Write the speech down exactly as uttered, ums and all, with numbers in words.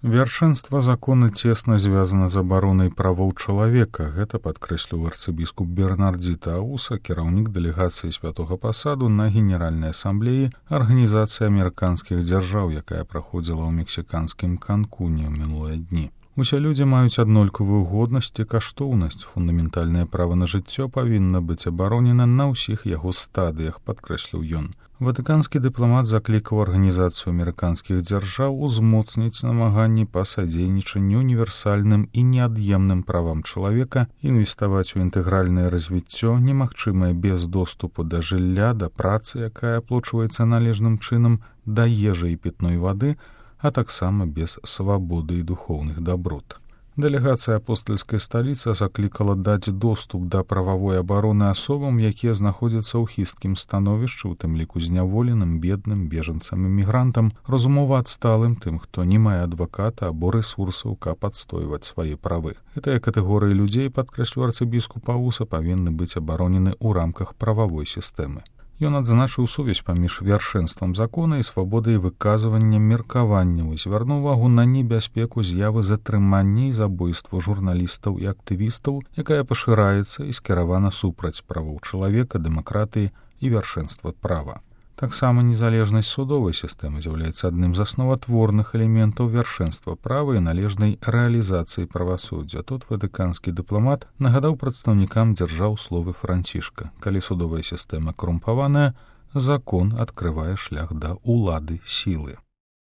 Вяршэнства закона цесна звязана з абаронай правоў чалавека. Гэта падкрэсліў арцыбіскуп Бернардзіта Ауса, кіраўнік дэлегацыі святога пасаду на Генеральнай асамблеі Арганізацыі амерыканскіх дзяржаў, якая праходзіла ў мексіканскім Канкуне ў мінулыя дні. Усе людзі маюць аднолькавую годнасць і каштоўнасць. Фундаментальнае права на жыццё павінна быць абаронена на ўсіх яго стадыях, падкрэсліў ён. Ватыканскі дыпламат заклікаў Арганізацыю амерыканскіх дзяржаў узмоцніць намаганні па садзейнічанню універсальным і неад'емным правам чалавека, інвеставаць у інтэгральнае развіццё, немагчымае без доступу да жылля, да працы, якая аплочваецца належным чынам, да ежы і пітной вады, а таксама без свабоды і духоўных даброт. Дэлегацыя апостальскай сталіцы заклікала даць доступ да прававой абароны асобам, якія знаходзяцца ў хісткім становішчы, у тым ліку зняволеным, бедным, бежанцам і мігрантам, разумова адсталым, тым, хто не мае адваката або рэсурсаў, каб адстойваць свае правы. Гэтыя катэгорыі людзей, падкрэсліў арцыбіскуп Ауса, павінны быць абаронены ў рамках прававой сістэмы. Ён адзначыў сувязь паміж вяршэнствам закона і свабодай выказвання меркаванняў і звярнуў увагу на небяспеку з'явы затрымання і забойства журналістаў і актывістаў, якая пашыраецца і скіравана супраць правоў чалавека, дэмакратыі і вяршэнства права. Таксама незалежнасць судовай сістэмы з'яўляецца адным з асноватворных элементаў вяршэнства права і належнай рэалізацыі правасуддзя. Тут ватыканскі дыпламат нагадаў прадстаўнікам дзяржаў словы Францішка: калі судовая сістэма карумпаваная, закон адкрывае шлях да ўлады сілы.